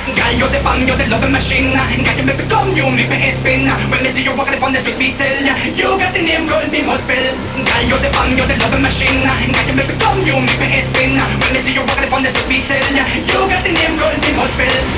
Girl, you're the bomb, you're the loving machine. Girl, you make me come, you make me head spin. When me see you walking upon the street, me tell ya, you got the name, girl, me must spell. Girl, you're the bomb, you're the loving machine. Girl, you make me come, you make me head spin. When me see you walking upon the street, me tell ya, you got the name, girl, me must spell.